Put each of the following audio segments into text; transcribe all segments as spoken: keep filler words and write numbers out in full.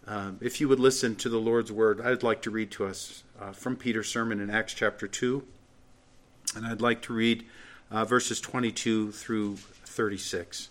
Uh, if you would listen to the Lord's word, I'd like to read to us uh, from Peter's sermon in Acts chapter two. And I'd like to read uh, verses twenty-two through thirty-six.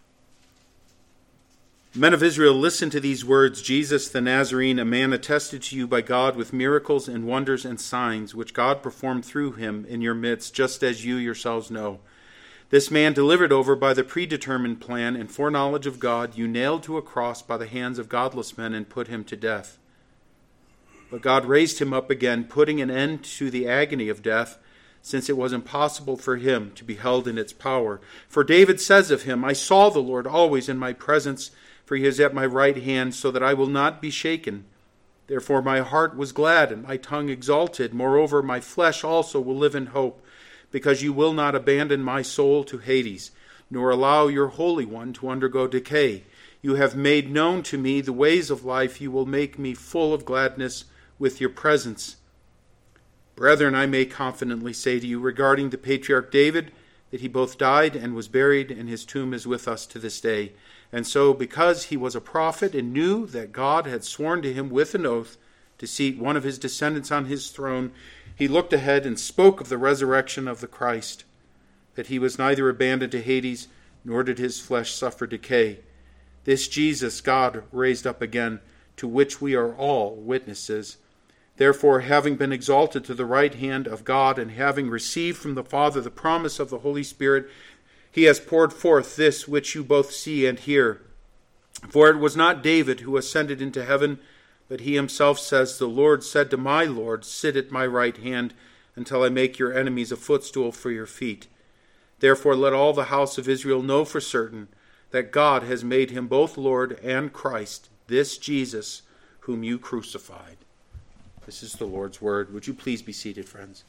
Men of Israel, listen to these words. Jesus the Nazarene, a man attested to you by God with miracles and wonders and signs, which God performed through him in your midst, just as you yourselves know. This man delivered over by the predetermined plan and foreknowledge of God, you nailed to a cross by the hands of godless men and put him to death. But God raised him up again, putting an end to the agony of death, since it was impossible for him to be held in its power. For David says of him, I saw the Lord always in my presence, for he is at my right hand, so that I will not be shaken. Therefore my heart was glad, and my tongue exalted. Moreover, my flesh also will live in hope, because you will not abandon my soul to Hades, nor allow your Holy One to undergo decay. You have made known to me the ways of life. You will make me full of gladness with your presence. Brethren, I may confidently say to you regarding the patriarch David, that he both died and was buried, and his tomb is with us to this day. And so, because he was a prophet and knew that God had sworn to him with an oath to seat one of his descendants on his throne, he looked ahead and spoke of the resurrection of the Christ, that he was neither abandoned to Hades, nor did his flesh suffer decay. This Jesus God raised up again, to which we are all witnesses. Therefore, having been exalted to the right hand of God, and having received from the Father the promise of the Holy Spirit, he has poured forth this which you both see and hear. For it was not David who ascended into heaven, but he himself says, the Lord said to my Lord, sit at my right hand until I make your enemies a footstool for your feet. Therefore let all the house of Israel know for certain that God has made him both Lord and Christ, this Jesus whom you crucified. This is the Lord's word. Would you please be seated, friends?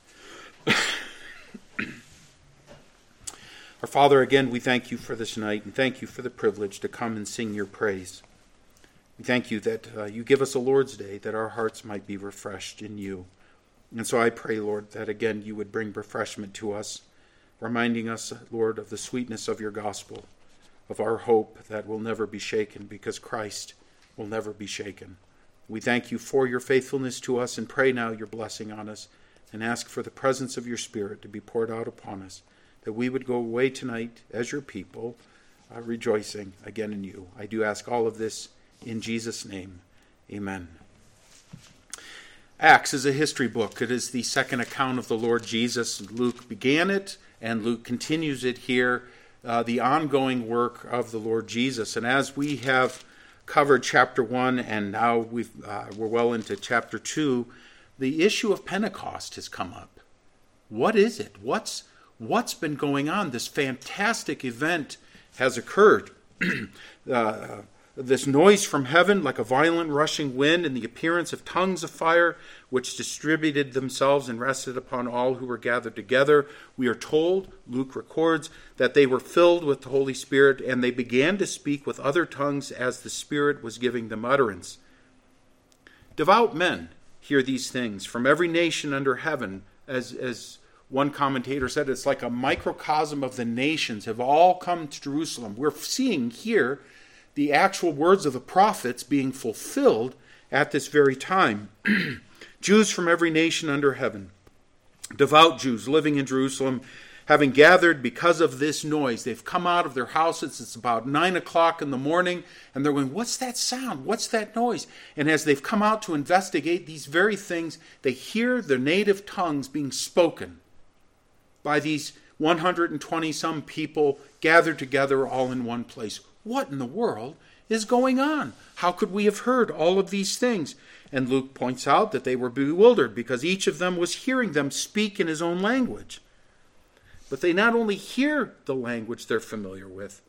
Our Father, again, we thank you for this night, and thank you for the privilege to come and sing your praise. We thank you that uh, you give us a Lord's Day, that our hearts might be refreshed in you. And so I pray, Lord, that again you would bring refreshment to us, reminding us, Lord, of the sweetness of your gospel, of our hope that will never be shaken, because Christ will never be shaken. We thank you for your faithfulness to us, and pray now your blessing on us, and ask for the presence of your Spirit to be poured out upon us, that we would go away tonight as your people, uh, rejoicing again in you. I do ask all of this in Jesus' name. Amen. Acts is a history book. It is the second account of the Lord Jesus. Luke began it, and Luke continues it here, uh, the ongoing work of the Lord Jesus. And as we have covered chapter one, and now we've, uh, we're well into chapter two, the issue of Pentecost has come up. What is it? What's what's been going on? This fantastic event has occurred. uh, this noise from heaven, like a violent rushing wind, and the appearance of tongues of fire, which distributed themselves and rested upon all who were gathered together. We are told, Luke records, that they were filled with the Holy Spirit, and they began to speak with other tongues as the Spirit was giving them utterance. Devout men hear these things from every nation under heaven. As, as one commentator said, it's like a microcosm of the nations have all come to Jerusalem. We're seeing here the actual words of the prophets being fulfilled at this very time. Jews from every nation under heaven, devout Jews living in Jerusalem, having gathered because of this noise. They've come out of their houses. It's about nine o'clock in the morning, and they're going, what's that sound? What's that noise? And as they've come out to investigate these very things, they hear their native tongues being spoken by these one hundred twenty some people gathered together all in one place. What in the world is going on? How could we have heard all of these things? And Luke points out that they were bewildered because each of them was hearing them speak in his own language. But they not only hear the language they're familiar with,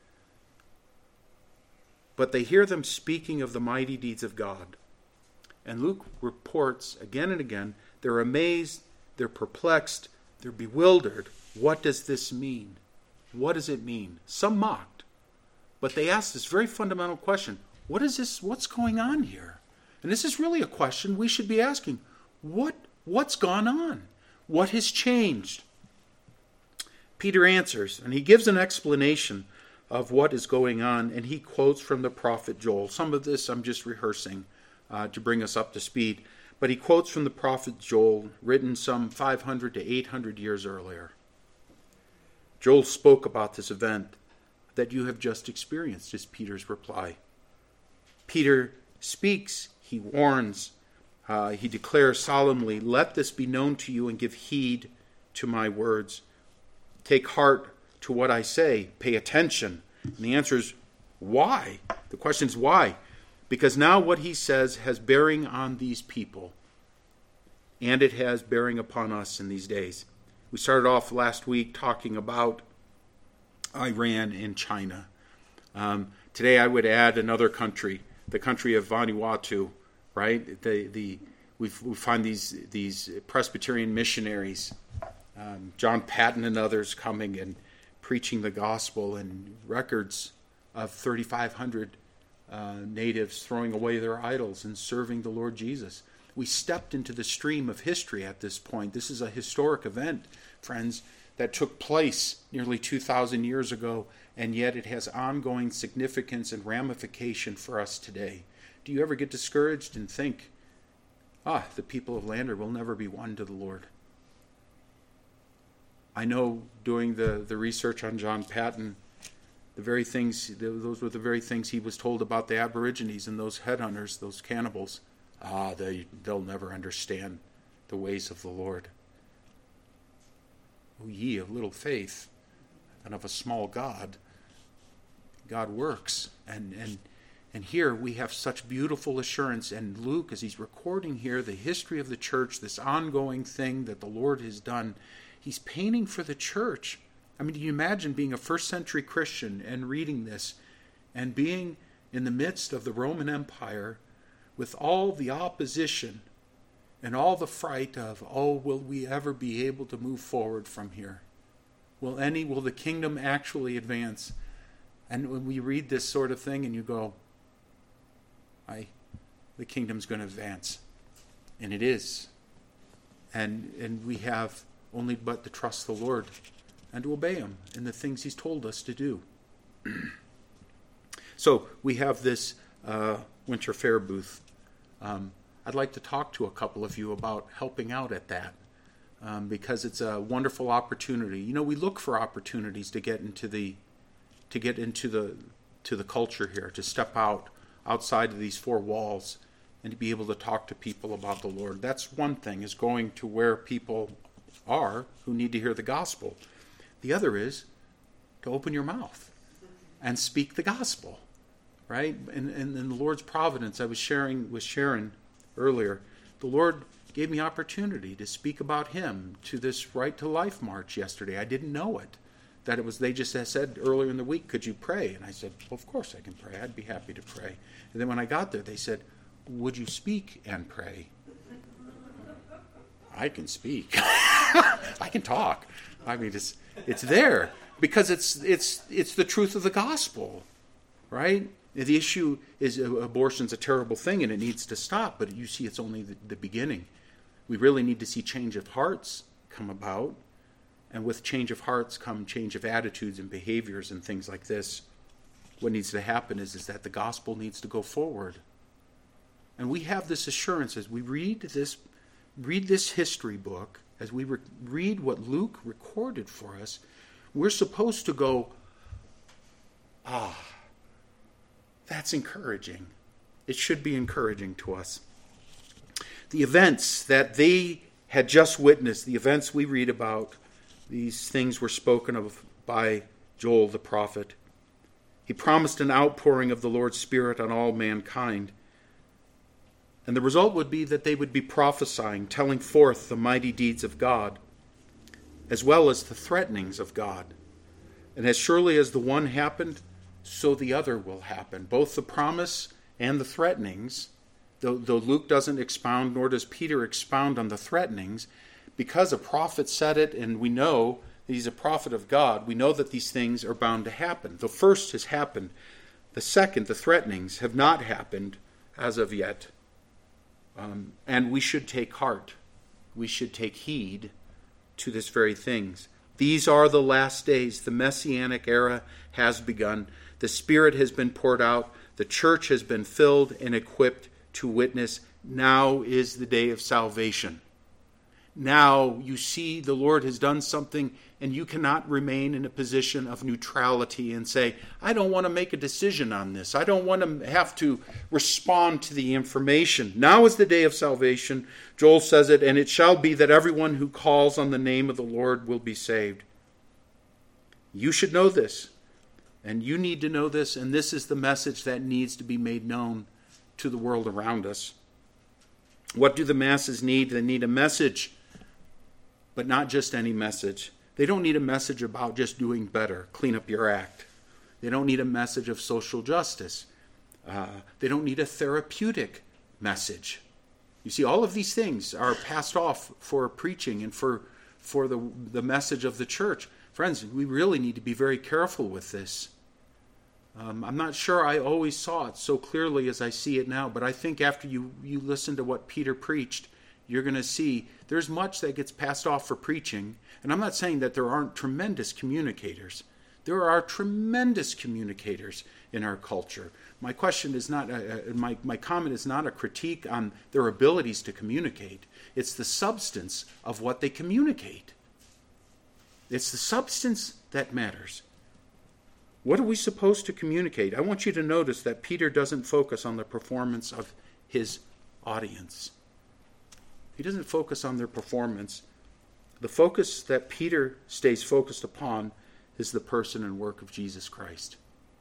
but they hear them speaking of the mighty deeds of God. And Luke reports again and again, they're amazed, they're perplexed, they're bewildered. What does this mean? What does it mean? Some mocked. But they asked this very fundamental question. What is this? What's going on here? And this is really a question we should be asking. What, what's gone on? What has changed? Peter answers, and he gives an explanation of what is going on, and he quotes from the prophet Joel. Some of this I'm just rehearsing uh, to bring us up to speed. But he quotes from the prophet Joel, written some five hundred to eight hundred years earlier. Joel spoke about this event that you have just experienced, is Peter's reply. Peter speaks, he warns, uh, he declares solemnly, "Let this be known to you and give heed to my words. Take heart to what I say, pay attention." And the answer is, why? The question is why? Because now what he says has bearing on these people, and it has bearing upon us in these days. We started off last week talking about Iran and China. Um, today I would add another country, the country of Vanuatu, right? The the we we find these these Presbyterian missionaries, um, John Patton and others coming and preaching the gospel, and records of thirty-five hundred uh, natives throwing away their idols and serving the Lord Jesus. We stepped into the stream of history at this point. This is a historic event, friends, that took place nearly two thousand years ago, and yet it has ongoing significance and ramification for us today. Do you ever get discouraged and think, ah, the people of Lander will never be won to the Lord? I know doing the, the research on John Patton, the very things, those were the very things he was told about the Aborigines and those headhunters, those cannibals. Ah, they, they'll never understand the ways of the Lord. O ye of little faith and of a small God. God works. And, and, and here we have such beautiful assurance. And Luke, as he's recording here the history of the church, this ongoing thing that the Lord has done, he's painting for the church. I mean, do you imagine being a first century Christian and reading this and being in the midst of the Roman Empire with all the opposition and all the fright of, oh, will we ever be able to move forward from here? Will any, will the kingdom actually advance? And when we read this sort of thing and you go, I, the kingdom's going to advance. And it is. And and we have only but to trust the Lord and to obey him in the things he's told us to do. So we have this uh, winter fair booth. Um, I'd like to talk to a couple of you about helping out at that, um, because it's a wonderful opportunity. You know, we look for opportunities to get into the to get into the to the culture here, to step out outside of these four walls and to be able to talk to people about the Lord. That's one thing, is going to where people are who need to hear the gospel. The other is to open your mouth and speak the gospel, right? And in, in, in the Lord's providence, I was sharing with Sharon earlier, the Lord gave me opportunity to speak about him to this Right to Life march yesterday. I didn't know it. That it was, they just said earlier in the week, could you pray? And I said, well, of course I can pray. I'd be happy to pray. And then when I got there, they said, would you speak and pray? I can speak. I can talk. I mean, it's it's there because it's it's it's the truth of the gospel, right? The issue is uh, abortion's a terrible thing and it needs to stop, but you see, it's only the, the beginning. We really need to see change of hearts come about, and with change of hearts come change of attitudes and behaviors and things like this. What needs to happen is is that the gospel needs to go forward, and we have this assurance as we read this read this history book, as we re- read what Luke recorded for us. We're supposed to go, ah, that's encouraging. It should be encouraging to us. The events that they had just witnessed, the events we read about, these things were spoken of by Joel the prophet. He promised an outpouring of the Lord's Spirit on all mankind. And the result would be that they would be prophesying, telling forth the mighty deeds of God, as well as the threatenings of God. And as surely as the one happened, so the other will happen. Both the promise and the threatenings, though, though Luke doesn't expound, nor does Peter expound on the threatenings, because a prophet said it, and we know that he's a prophet of God, we know that these things are bound to happen. The first has happened. The second, the threatenings, have not happened as of yet. Um, and we should take heart. We should take heed to this very things. These are the last days. The Messianic era has begun. The Spirit has been poured out. The church has been filled and equipped to witness. Now is the day of salvation. Now you see the Lord has done something, and you cannot remain in a position of neutrality and say, I don't want to make a decision on this. I don't want to have to respond to the information. Now is the day of salvation. Joel says it, and it shall be that everyone who calls on the name of the Lord will be saved. You should know this, and you need to know this, and this is the message that needs to be made known to the world around us. What do the masses need? They need a message, but not just any message. They don't need a message about just doing better, clean up your act. They don't need a message of social justice. Uh, they don't need a therapeutic message. You see, all of these things are passed off for preaching and for, for the, the message of the church. Friends, we really need to be very careful with this. Um, I'm not sure I always saw it so clearly as I see it now, but I think after you, you listen to what Peter preached, you're going to see there's much that gets passed off for preaching. And I'm not saying that there aren't tremendous communicators. There are tremendous communicators in our culture. My question is not, uh, my, my comment is not a critique on their abilities to communicate. It's the substance of what they communicate. It's the substance that matters. What are we supposed to communicate? I want you to notice that Peter doesn't focus on the performance of his audience. He doesn't focus on their performance. The focus that Peter stays focused upon is the person and work of Jesus Christ.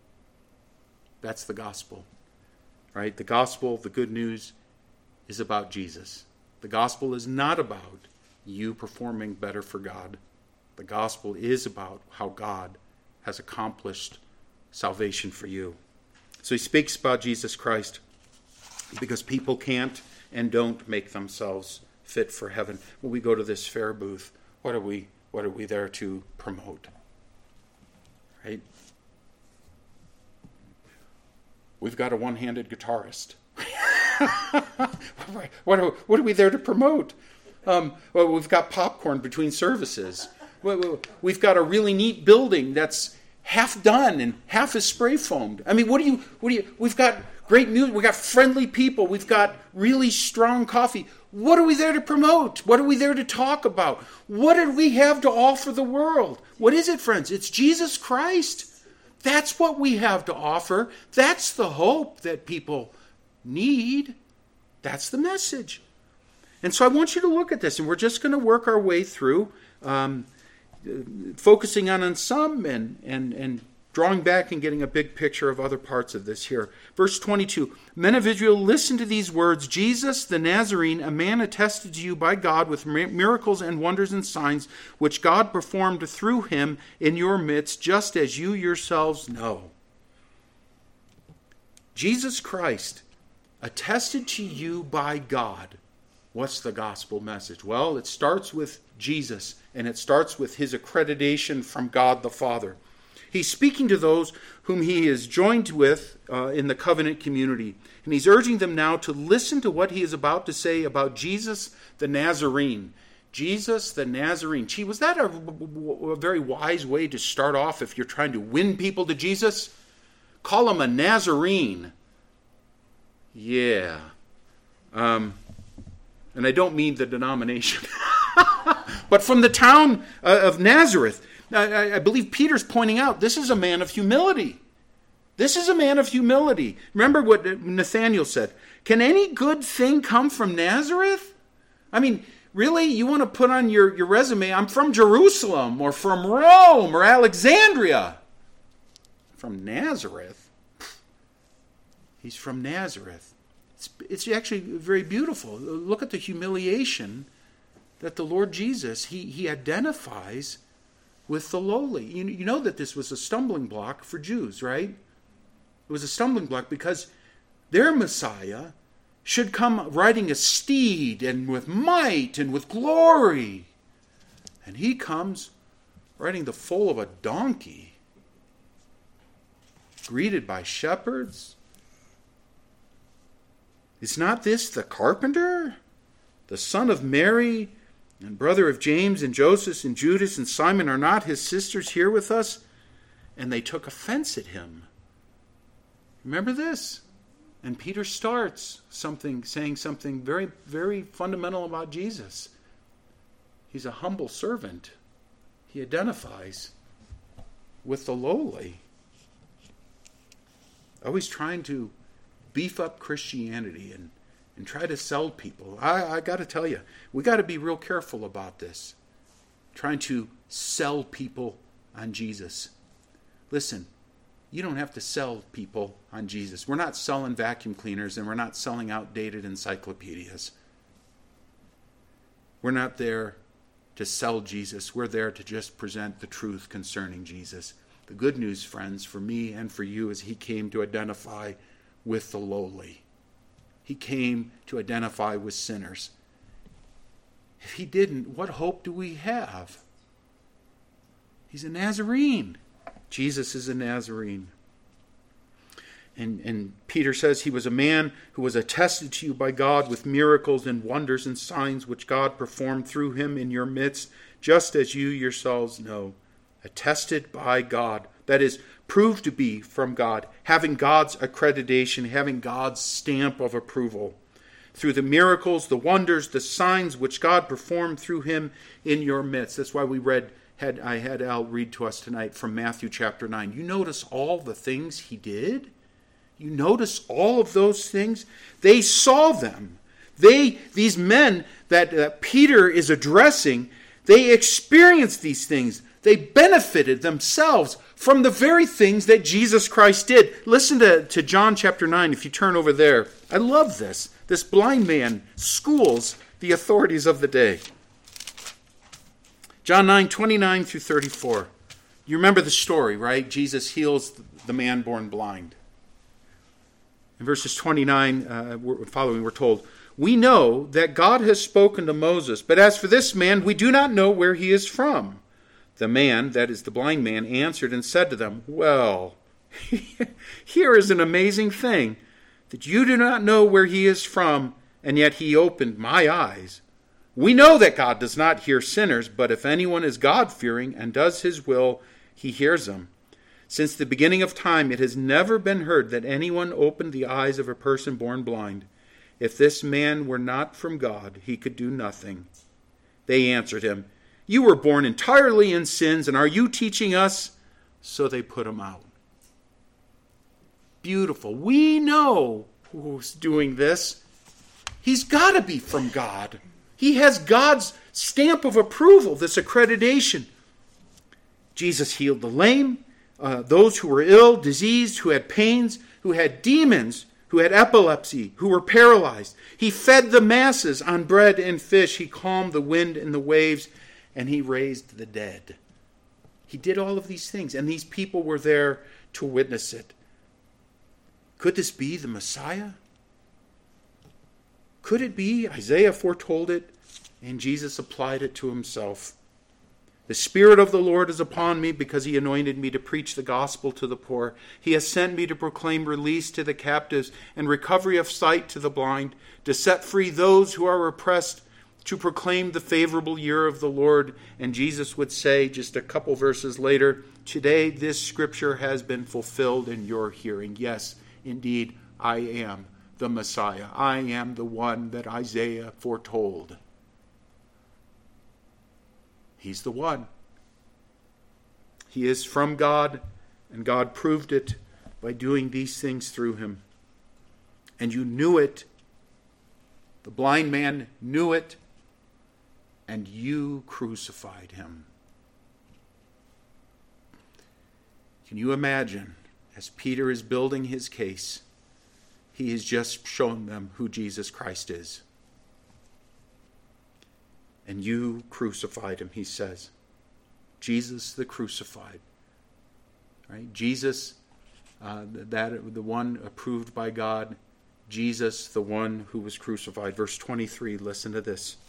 That's the gospel, right? The gospel, the good news, is about Jesus. The gospel is not about you performing better for God. The gospel is about how God has accomplished salvation for you. So he speaks about Jesus Christ because people can't and don't make themselves fit for heaven. When we go to this fair booth, what are we what are we there to promote? Right? We've got a one-handed guitarist. what, are, what are we there to promote? Um, well, we've got popcorn between services. We've got a really neat building that's half done and half is spray foamed. I mean, what do you? What do you? We've got great music. We've got friendly people. We've got really strong coffee. What are we there to promote? What are we there to talk about? What do we have to offer the world? What is it, friends? It's Jesus Christ. That's what we have to offer. That's the hope that people need. That's the message. And so I want you to look at this, and we're just going to work our way through, um, focusing on, on some and, and, and drawing back and getting a big picture of other parts of this here. Verse twenty-two, Men of Israel, listen to these words. Jesus the Nazarene, a man attested to you by God with miracles and wonders and signs, which God performed through him in your midst, just as you yourselves know. Jesus Christ, attested to you by God. What's the gospel message? Well, it starts with Jesus, and it starts with his accreditation from God the Father. He's speaking to those whom he is joined with uh, in the covenant community. And he's urging them now to listen to what he is about to say about Jesus the Nazarene. Jesus the Nazarene. Gee, was that a, a very wise way to start off if you're trying to win people to Jesus? Call him a Nazarene. Yeah. Um, and I don't mean the denomination. But from the town uh, of Nazareth. I, I believe Peter's pointing out this is a man of humility. This is a man of humility. Remember what Nathanael said. Can any good thing come from Nazareth? I mean, really? You want to put on your, your resume, I'm from Jerusalem or from Rome or Alexandria. From Nazareth? He's from Nazareth. It's, it's actually very beautiful. Look at the humiliation that the Lord Jesus, he, he identifies with the lowly. You, you know that this was a stumbling block for Jews, right? It was a stumbling block because their Messiah should come riding a steed and with might and with glory. And he comes riding the foal of a donkey, greeted by shepherds. Is not this the carpenter, the son of Mary, And brother of James and Joseph and Judas and Simon, are not his sisters here with us? And they took offense at him. Remember this? And Peter starts something, saying something very, very fundamental about Jesus. He's a humble servant. He identifies with the lowly. Always trying to beef up Christianity and, and try to sell people. I, I got to tell you, we got to be real careful about this. Trying to sell people on Jesus. Listen, you don't have to sell people on Jesus. We're not selling vacuum cleaners and we're not selling outdated encyclopedias. We're not there to sell Jesus. We're there to just present the truth concerning Jesus. The good news, friends, for me and for you is he came to identify with the lowly. He came to identify with sinners. If he didn't, what hope do we have? He's a Nazarene. Jesus is a Nazarene. And, and Peter says he was a man who was attested to you by God with miracles and wonders and signs which God performed through him in your midst, just as you yourselves know. Attested by God. That is, proved to be from God. Having God's accreditation, having God's stamp of approval. Through the miracles, the wonders, the signs which God performed through him in your midst. That's why we read, had I had Al read to us tonight from Matthew chapter nine. You notice all the things he did? You notice all of those things? They saw them. They, these men that uh, Peter is addressing, they experienced these things. They benefited themselves from the very things that Jesus Christ did. Listen to, to John chapter nine, if you turn over there. I love this. This blind man schools the authorities of the day. John nine, twenty-nine through thirty-four. You remember the story, right? Jesus heals the man born blind. In verses twenty-nine, uh, following, we're told, "We know that God has spoken to Moses, but as for this man, we do not know where he is from." The man, that is the blind man, answered and said to them, "Well, here is an amazing thing, that you do not know where he is from, and yet he opened my eyes. We know that God does not hear sinners, but if anyone is God-fearing and does his will, he hears them. Since the beginning of time, it has never been heard that anyone opened the eyes of a person born blind. If this man were not from God, he could do nothing." They answered him, "You were born entirely in sins, and are you teaching us?" So they put him out. Beautiful. We know who's doing this. He's got to be from God. He has God's stamp of approval, this accreditation. Jesus healed the lame, uh, those who were ill, diseased, who had pains, who had demons, who had epilepsy, who were paralyzed. He fed the masses on bread and fish. He calmed the wind and the waves, and he raised the dead. He did all of these things, and these people were there to witness it. Could this be the Messiah? Could it be? Isaiah foretold it, and Jesus applied it to himself. "The Spirit of the Lord is upon me, because he anointed me to preach the gospel to the poor. He has sent me to proclaim release to the captives and recovery of sight to the blind, to set free those who are oppressed, to proclaim the favorable year of the Lord." And Jesus would say just a couple verses later, "Today this scripture has been fulfilled in your hearing." Yes, indeed, I am the Messiah. I am the one that Isaiah foretold. He's the one. He is from God, and God proved it by doing these things through him. And you knew it. The blind man knew it, and you crucified him. Can you imagine, as Peter is building his case, he has just shown them who Jesus Christ is. And you crucified him, he says. Jesus the crucified. Right? Jesus, uh, that the one approved by God. Jesus, the one who was crucified. Verse twenty-three, listen to this.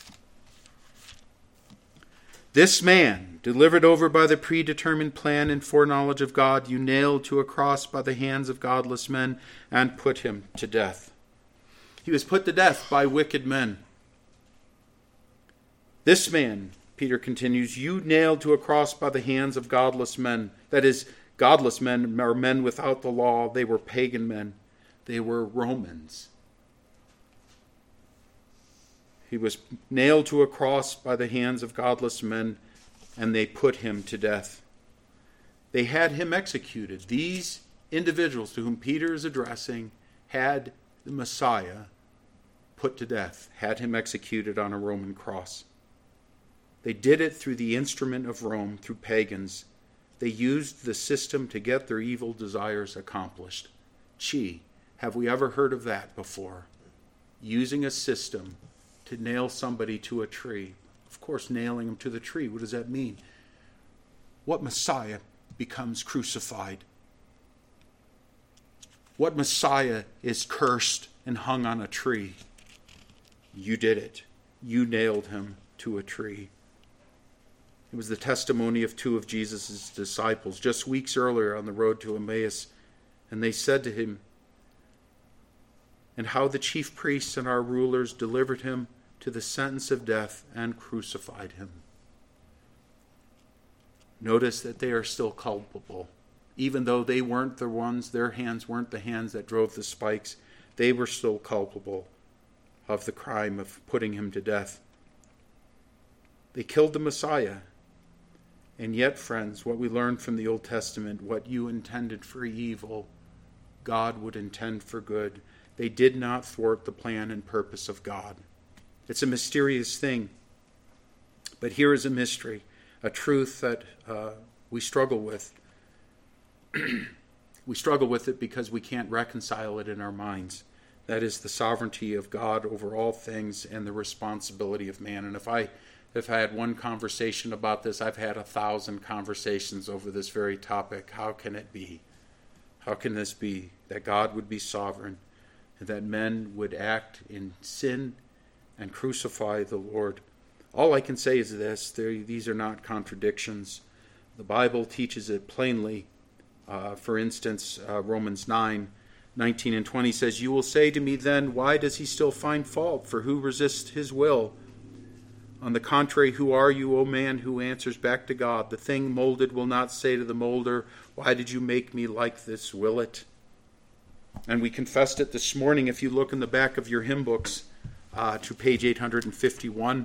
"This man, delivered over by the predetermined plan and foreknowledge of God, you nailed to a cross by the hands of godless men and put him to death." He was put to death by wicked men. This man, Peter continues, you nailed to a cross by the hands of godless men. That is, godless men are men without the law. They were pagan men. They were Romans. He was nailed to a cross by the hands of godless men, and they put him to death. They had him executed. These individuals to whom Peter is addressing had the Messiah put to death, had him executed on a Roman cross. They did it through the instrument of Rome, through pagans. They used the system to get their evil desires accomplished. Gee, have we ever heard of that before? Using a system to nail somebody to a tree. Of course, nailing them to the tree. What does that mean? What Messiah becomes crucified? What Messiah is cursed and hung on a tree? You did it. You nailed him to a tree. It was the testimony of two of Jesus' disciples just weeks earlier on the road to Emmaus. And they said to him, and how the chief priests and our rulers delivered him to the sentence of death and crucified him. Notice that they are still culpable. Even though they weren't the ones, their hands weren't the hands that drove the spikes, they were still culpable of the crime of putting him to death. They killed the Messiah. And yet, friends, what we learned from the Old Testament, what you intended for evil, God would intend for good. They did not thwart the plan and purpose of God. It's a mysterious thing. But here is a mystery, a truth that uh, we struggle with. We struggle with it because we can't reconcile it in our minds. That is the sovereignty of God over all things and the responsibility of man. And if I if I had one conversation about this, I've had a thousand conversations over this very topic. How can it be? How can this be? That God would be sovereign and that men would act in sin and crucify the Lord. All I can say is this, these are not contradictions. The Bible teaches it plainly. Uh, for instance, uh, Romans nine, nineteen and twenty says, you will say to me then, why does he still find fault? For who resists his will? On the contrary, who are you, O man, who answers back to God? The thing molded will not say to the molder, why did you make me like this, will it? And we confessed it this morning, if you look in the back of your hymn books, uh, to page eight hundred fifty-one,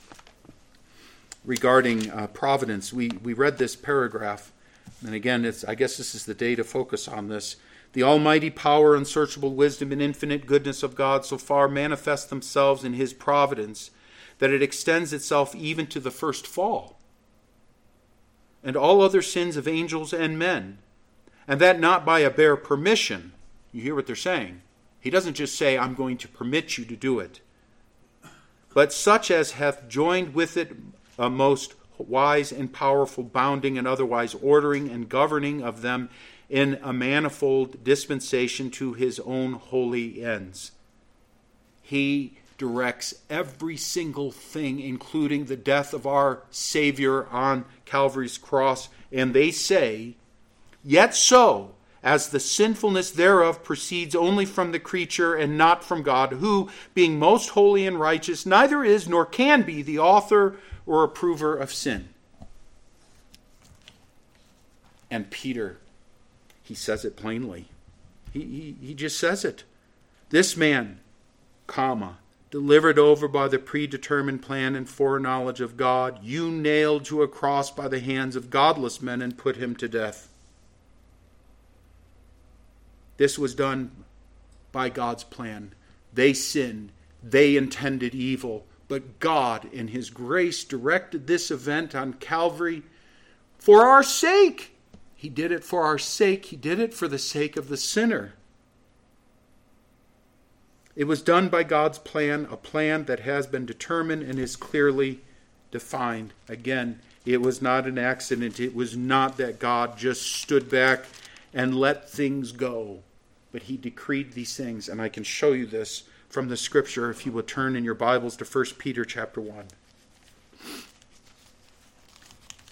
regarding uh, providence. We, we read this paragraph, and again, it's, I guess this is the day to focus on this. The almighty power, unsearchable wisdom, and infinite goodness of God so far manifest themselves in his providence that it extends itself even to the first fall and all other sins of angels and men, and that not by a bare permission. You hear what they're saying? He doesn't just say, I'm going to permit you to do it, but such as hath joined with it a most wise and powerful bounding and otherwise ordering and governing of them in a manifold dispensation to his own holy ends. He directs every single thing, including the death of our Savior on Calvary's cross. And they say, yet so, as the sinfulness thereof proceeds only from the creature and not from God, who, being most holy and righteous, neither is nor can be the author or approver of sin. And Peter, he says it plainly. He, he, he just says it. This man, comma, delivered over by the predetermined plan and foreknowledge of God, you nailed to a cross by the hands of godless men and put him to death. This was done by God's plan. They sinned. They intended evil. But God, in his grace, directed this event on Calvary for our sake. He did it for our sake. He did it for the sake of the sinner. It was done by God's plan, a plan that has been determined and is clearly defined. Again, it was not an accident. It was not that God just stood back and let things go. But he decreed these things, and I can show you this from the scripture if you will turn in your Bibles to First Peter chapter one.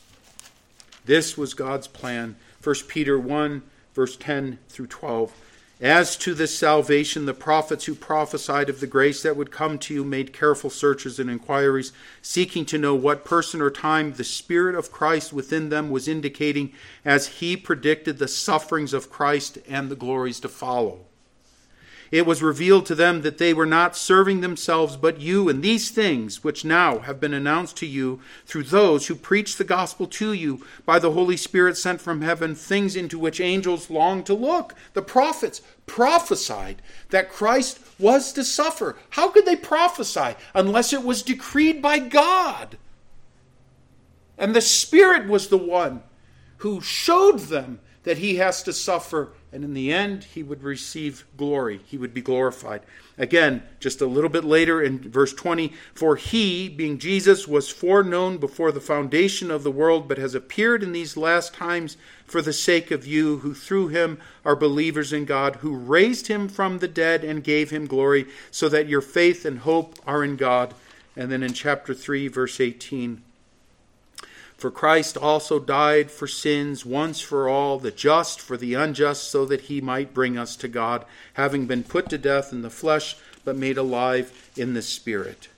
This was God's plan. First Peter one, verse ten through twelve. As to this salvation, the prophets who prophesied of the grace that would come to you made careful searches and inquiries, seeking to know what person or time the Spirit of Christ within them was indicating as he predicted the sufferings of Christ and the glories to follow. It was revealed to them that they were not serving themselves but you, and these things which now have been announced to you through those who preach the gospel to you by the Holy Spirit sent from heaven, things into which angels long to look. The prophets prophesied that Christ was to suffer. How could they prophesy unless it was decreed by God? And the Spirit was the one who showed them that he has to suffer, and in the end, he would receive glory. He would be glorified. Again, just a little bit later in verse twenty, for he, being Jesus, was foreknown before the foundation of the world, but has appeared in these last times for the sake of you, who through him are believers in God, who raised him from the dead and gave him glory, so that your faith and hope are in God. And then in chapter three, verse eighteen, for Christ also died for sins once for all, the just for the unjust, so that he might bring us to God, having been put to death in the flesh, but made alive in the Spirit.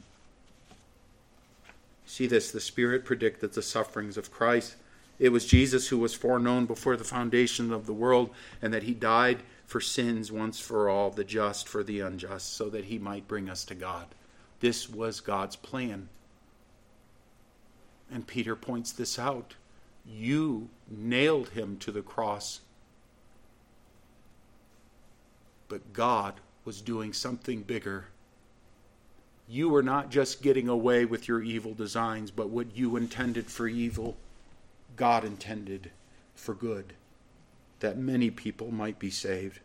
See this, the Spirit predicted the sufferings of Christ. It was Jesus who was foreknown before the foundation of the world, and that he died for sins once for all, the just for the unjust, so that he might bring us to God. This was God's plan. And Peter points this out. You nailed him to the cross. But God was doing something bigger. You were not just getting away with your evil designs, but what you intended for evil, God intended for good, that many people might be saved.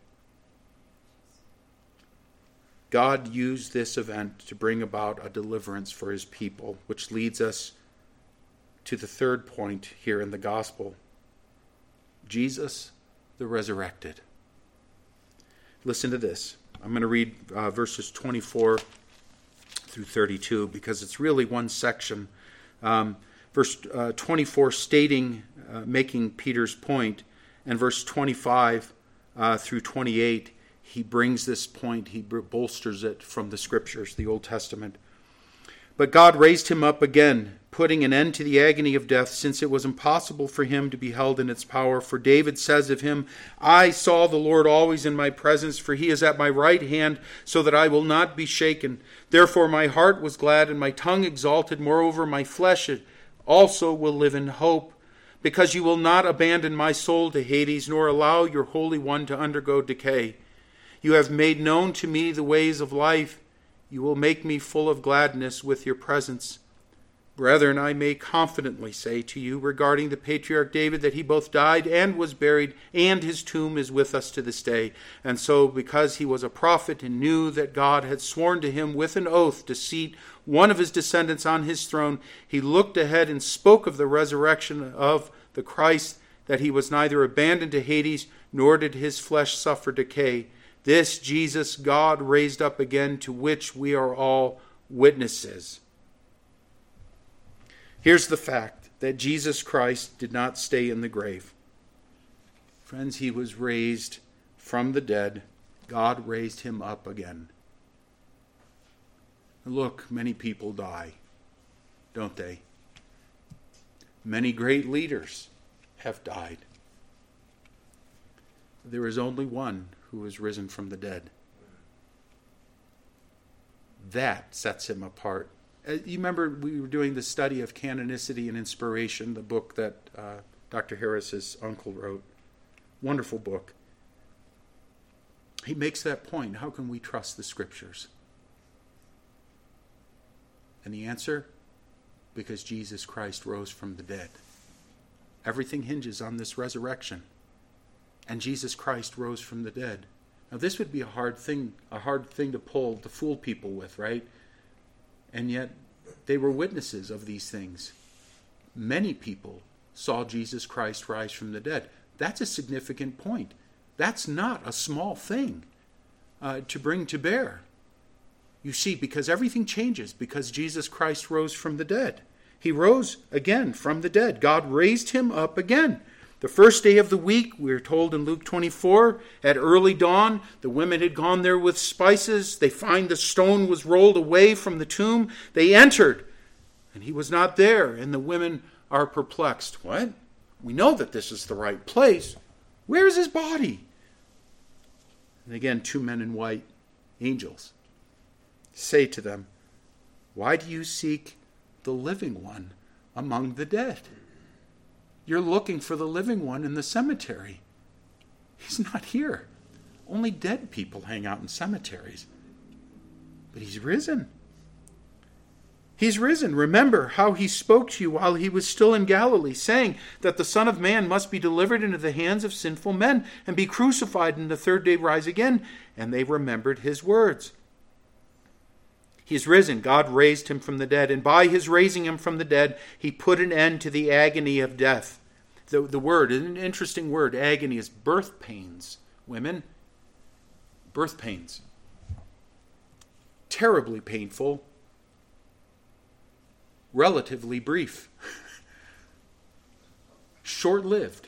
God used this event to bring about a deliverance for his people, which leads us to the third point here in the gospel. Jesus, the resurrected. Listen to this. I'm going to read uh, verses twenty-four through thirty-two because it's really one section. Um, verse uh, twenty-four stating, uh, making Peter's point, and verse twenty-five uh, through twenty-eight, he brings this point, he bolsters it from the scriptures, the Old Testament. But God raised him up again, putting an end to the agony of death, since it was impossible for him to be held in its power. For David says of him, I saw the Lord always in my presence, for he is at my right hand, so that I will not be shaken. Therefore my heart was glad, and my tongue exalted. Moreover, my flesh also will live in hope, because you will not abandon my soul to Hades, nor allow your Holy One to undergo decay. You have made known to me the ways of life. You will make me full of gladness with your presence. Brethren, I may confidently say to you regarding the patriarch David that he both died and was buried, and his tomb is with us to this day. And so, because he was a prophet and knew that God had sworn to him with an oath to seat one of his descendants on his throne, he looked ahead and spoke of the resurrection of the Christ, that he was neither abandoned to Hades, nor did his flesh suffer decay. This Jesus God raised up again, to which we are all witnesses. Here's the fact that Jesus Christ did not stay in the grave. Friends, he was raised from the dead. God raised him up again. Look, many people die, don't they? Many great leaders have died. There is only one who is risen from the dead. That sets him apart. Uh, you remember we were doing the study of canonicity and inspiration, the book that uh, Doctor Harris's uncle wrote. Wonderful book. He makes that point. How can we trust the scriptures? And the answer? Because Jesus Christ rose from the dead. Everything hinges on this resurrection. And Jesus Christ rose from the dead. Now this would be a hard thing, a hard thing to pull, to fool people with, right? And yet they were witnesses of these things. Many people saw Jesus Christ rise from the dead. That's a significant point. That's not a small thing uh, to bring to bear. You see, because everything changes because Jesus Christ rose from the dead. He rose again from the dead. God raised him up again. The first day of the week, we are told in Luke twenty-four, at early dawn, the women had gone there with spices. They find the stone was rolled away from the tomb. They entered, and he was not there. And the women are perplexed. What? We know that this is the right place. Where is his body? And again, two men in white, angels, say to them, why do you seek the living one among the dead? You're looking for the living one in the cemetery. He's not here. Only dead people hang out in cemeteries. But he's risen. He's risen. Remember how he spoke to you while he was still in Galilee, saying that the Son of Man must be delivered into the hands of sinful men and be crucified and the third day rise again. And they remembered his words. He is risen. God raised him from the dead. And by his raising him from the dead, he put an end to the agony of death. The, the word, an interesting word, agony, is birth pains. Women, birth pains. Terribly painful. Relatively brief. Short-lived.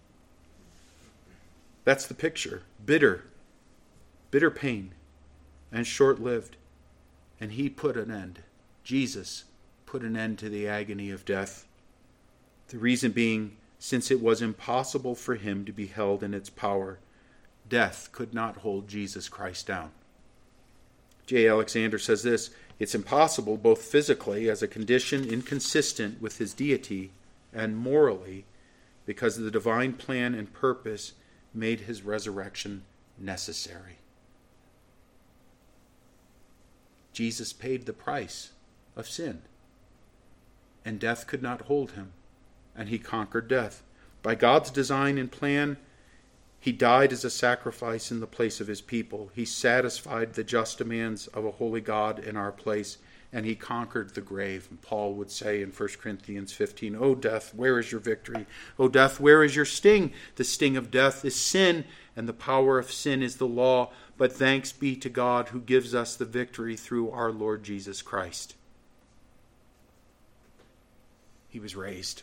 That's the picture. Bitter. Bitter pain. And short-lived. And he put an end. Jesus put an end to the agony of death. The reason being, since it was impossible for him to be held in its power, death could not hold Jesus Christ down. J. Alexander says this, it's impossible both physically as a condition inconsistent with his deity and morally because the divine plan and purpose made his resurrection necessary. Jesus paid the price of sin, and death could not hold him, and he conquered death. By God's design and plan, he died as a sacrifice in the place of his people. He satisfied the just demands of a holy God in our place, and he conquered the grave. And Paul would say in First Corinthians fifteen, O death, where is your victory? O death, where is your sting? The sting of death is sin, and the power of sin is the law. But thanks be to God who gives us the victory through our Lord Jesus Christ. He was raised.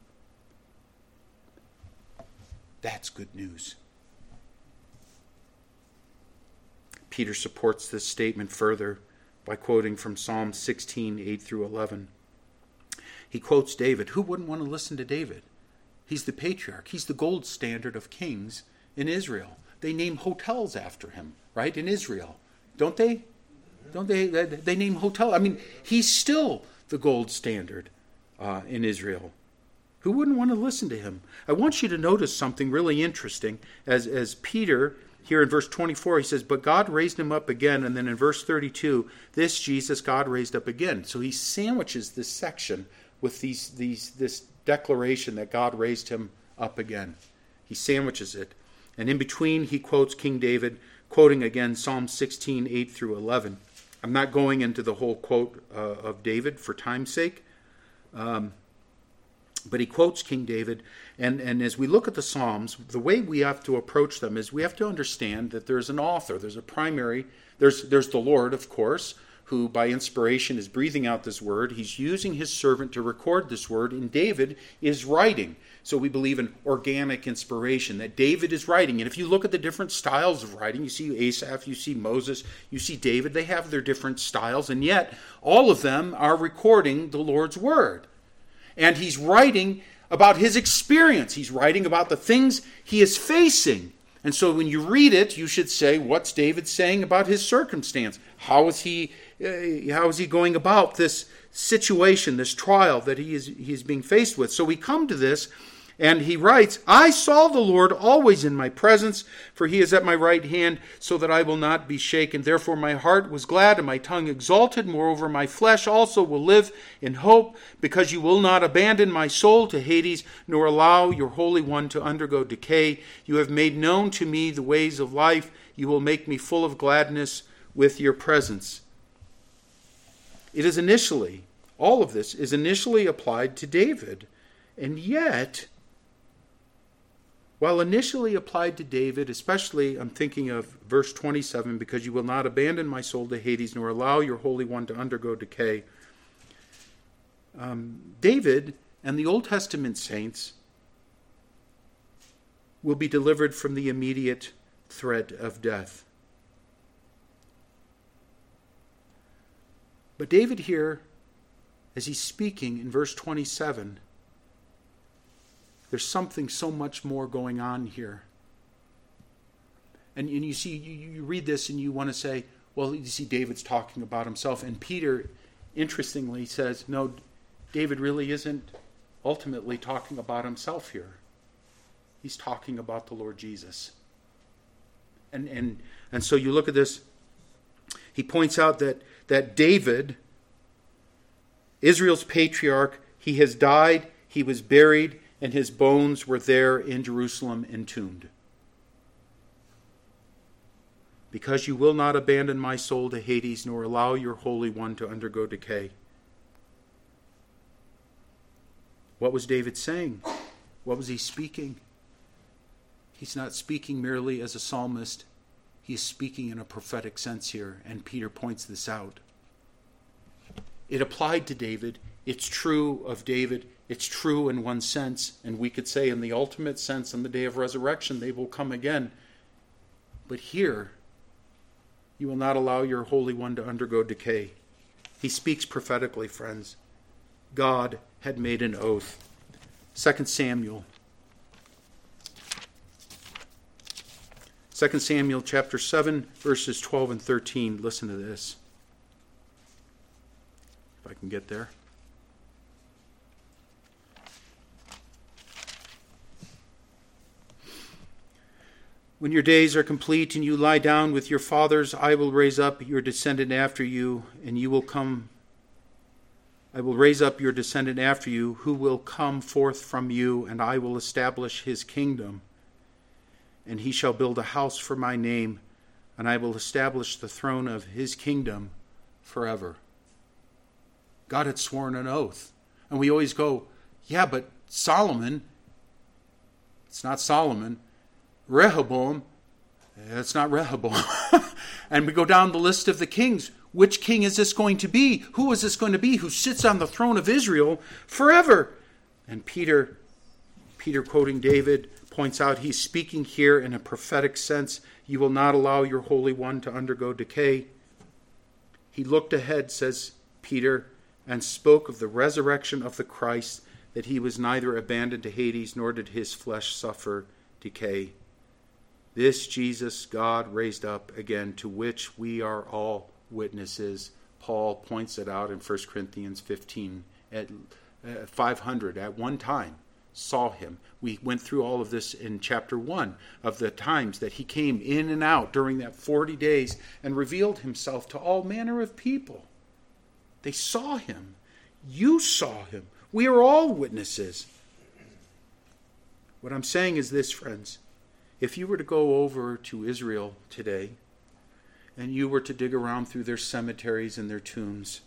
That's good news. Peter supports this statement further by quoting from Psalm sixteen, eight through eleven. He quotes David. Who wouldn't want to listen to David? He's the patriarch. He's the gold standard of kings in Israel. They name hotels after him, right, in Israel. Don't they? Don't they? They name hotel. I mean, he's still the gold standard uh, in Israel. Who wouldn't want to listen to him? I want you to notice something really interesting. As, as Peter, here in verse twenty-four, he says, but God raised him up again. And then in verse thirty-two, this Jesus God raised up again. So he sandwiches this section with these, these, this declaration that God raised him up again. He sandwiches it. And in between, he quotes King David, quoting again Psalm sixteen, eight through eleven. I'm not going into the whole quote uh, of David for time's sake. Um, but he quotes King David. And, and as we look at the Psalms, the way we have to approach them is we have to understand that there's an author. There's a primary. There's, there's the Lord, of course, who by inspiration is breathing out this word. He's using his servant to record this word. And David is writing. So we believe in organic inspiration, that David is writing. And if you look at the different styles of writing, you see Asaph, you see Moses, you see David, they have their different styles, and yet all of them are recording the Lord's word. And he's writing about his experience. He's writing about the things he is facing. And so when you read it, you should say, what's David saying about his circumstance? How is he, uh, how is he going about this situation, this trial that he is, he is being faced with? So we come to this, and he writes, I saw the Lord always in my presence, for he is at my right hand, so that I will not be shaken. Therefore my heart was glad, and my tongue exalted. Moreover, my flesh also will live in hope, because you will not abandon my soul to Hades, nor allow your Holy One to undergo decay. You have made known to me the ways of life. You will make me full of gladness with your presence. It is initially, all of this is initially applied to David, and yet, while initially applied to David, especially I'm thinking of verse twenty-seven, because you will not abandon my soul to Hades, nor allow your Holy One to undergo decay. Um, David and the Old Testament saints will be delivered from the immediate threat of death. But David here, as he's speaking in verse twenty-seven, there's something so much more going on here. And, and you see, you, you read this and you want to say, well, you see David's talking about himself. And Peter, interestingly, says, no, David really isn't ultimately talking about himself here. He's talking about the Lord Jesus. And and and so you look at this, he points out that, that David, Israel's patriarch, he has died, he was buried, and his bones were there in Jerusalem entombed. Because you will not abandon my soul to Hades, nor allow your Holy One to undergo decay. What was David saying? What was he speaking? He's not speaking merely as a psalmist. He is speaking in a prophetic sense here, and Peter points this out. It applied to David. It's true of David. It's true in one sense, and we could say in the ultimate sense, on the day of resurrection, they will come again. But here, you will not allow your Holy One to undergo decay. He speaks prophetically, friends. God had made an oath. Second Samuel. Second Samuel chapter seven, verses twelve and thirteen. Listen to this. If I can get there. When your days are complete and you lie down with your fathers, I will raise up your descendant after you, and you will come. I will raise up your descendant after you, who will come forth from you, and I will establish his kingdom. And he shall build a house for my name, and I will establish the throne of his kingdom forever. God had sworn an oath. And we always go, yeah, but Solomon, it's not Solomon. Rehoboam, it's not Rehoboam. And we go down the list of the kings. Which king is this going to be? Who is this going to be who sits on the throne of Israel forever? And Peter, Peter quoting David, points out he's speaking here in a prophetic sense. You will not allow your Holy One to undergo decay. He looked ahead, says Peter, and spoke of the resurrection of the Christ, that he was neither abandoned to Hades, nor did his flesh suffer decay. This Jesus God raised up again, to which we are all witnesses. Paul points it out in First Corinthians fifteen. At uh, five hundred at one time saw him. We went through all of this in chapter one of the times that he came in and out during that forty days and revealed himself to all manner of people. They saw him. You saw him. We are all witnesses. What I'm saying is this, friends. If you were to go over to Israel today and you were to dig around through their cemeteries and their tombs,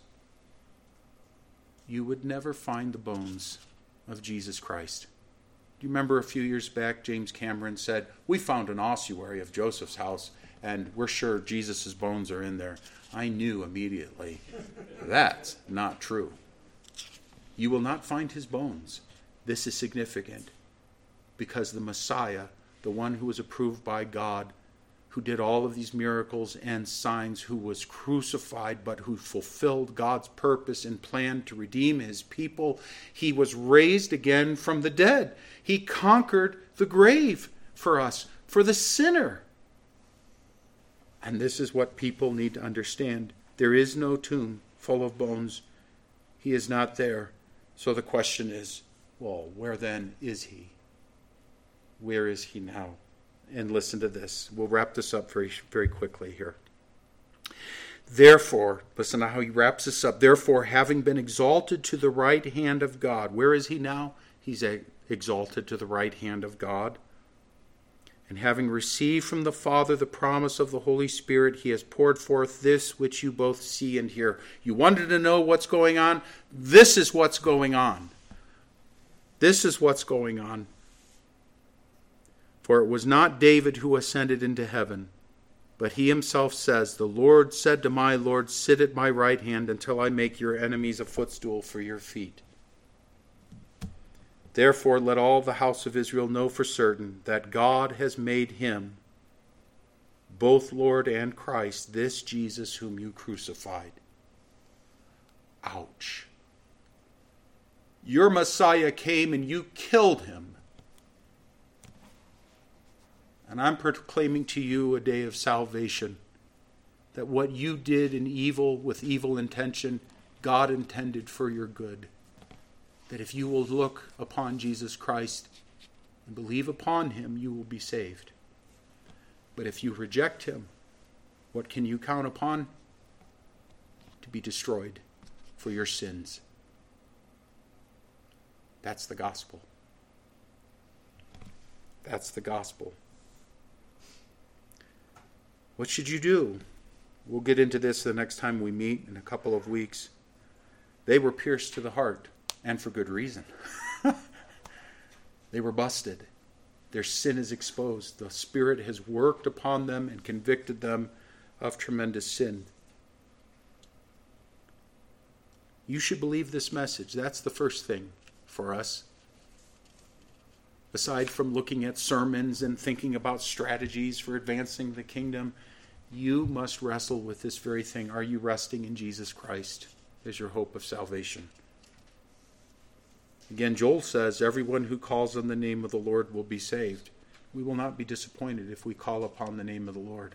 you would never find the bones of Jesus Christ. Do you remember a few years back, James Cameron said, we found an ossuary of Joseph's house and we're sure Jesus' bones are in there. I knew immediately that's not true. You will not find his bones. This is significant because the Messiah, the one who was approved by God, who did all of these miracles and signs, who was crucified, but who fulfilled God's purpose and plan to redeem his people, he was raised again from the dead. He conquered the grave for us, for the sinner. And this is what people need to understand. There is no tomb full of bones. He is not there. So the question is, well, where then is he? Where is he now? And listen to this. We'll wrap this up very, very quickly here. Therefore, listen to how he wraps this up. Therefore, having been exalted to the right hand of God. Where is he now? He's exalted to the right hand of God. And having received from the Father the promise of the Holy Spirit, he has poured forth this which you both see and hear. You wanted to know what's going on? This is what's going on. This is what's going on. For it was not David who ascended into heaven, but he himself says, the Lord said to my Lord, sit at my right hand until I make your enemies a footstool for your feet. Therefore let all the house of Israel know for certain that God has made him both Lord and Christ, this Jesus whom you crucified. Ouch. Your Messiah came and you killed him. And I'm proclaiming to you a day of salvation, that what you did in evil with evil intention, God intended for your good. That if you will look upon Jesus Christ and believe upon him, you will be saved. But if you reject him, what can you count upon? To be destroyed for your sins. That's the gospel. That's the gospel. What should you do? We'll get into this the next time we meet in a couple of weeks. They were pierced to the heart, and for good reason. They were busted. Their sin is exposed. The Spirit has worked upon them and convicted them of tremendous sin. You should believe this message. That's the first thing for us. Aside from looking at sermons and thinking about strategies for advancing the kingdom, you must wrestle with this very thing. Are you resting in Jesus Christ as your hope of salvation? Again, Joel says, everyone who calls on the name of the Lord will be saved. We will not be disappointed if we call upon the name of the Lord.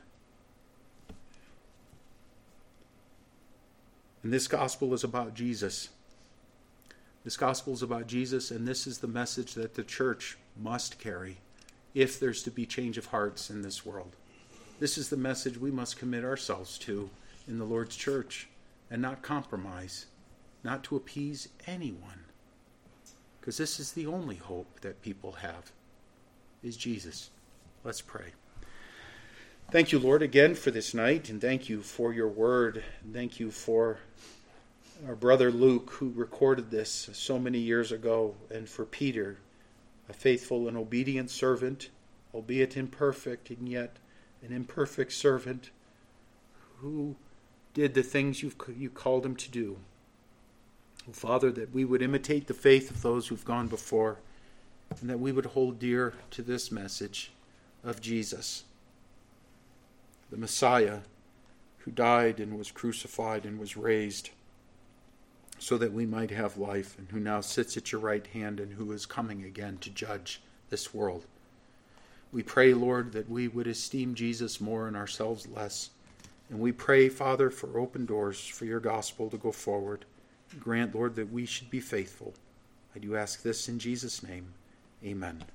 And this gospel is about Jesus. This gospel is about Jesus, and this is the message that the church must carry if there's to be change of hearts in this world. This is the message we must commit ourselves to in the Lord's church and not compromise, not to appease anyone. Because this is the only hope that people have, is Jesus. Let's pray. Thank you, Lord, again for this night, and thank you for your word. Thank you for our brother Luke, who recorded this so many years ago, and for Peter, a faithful and obedient servant, albeit imperfect, and yet an imperfect servant who did the things you've, you called him to do. Oh, Father, that we would imitate the faith of those who've gone before, and that we would hold dear to this message of Jesus, the Messiah who died and was crucified and was raised so that we might have life, and who now sits at your right hand and who is coming again to judge this world. We pray, Lord, that we would esteem Jesus more and ourselves less. And we pray, Father, for open doors for your gospel to go forward. Grant, Lord, that we should be faithful. I do ask this in Jesus' name. Amen.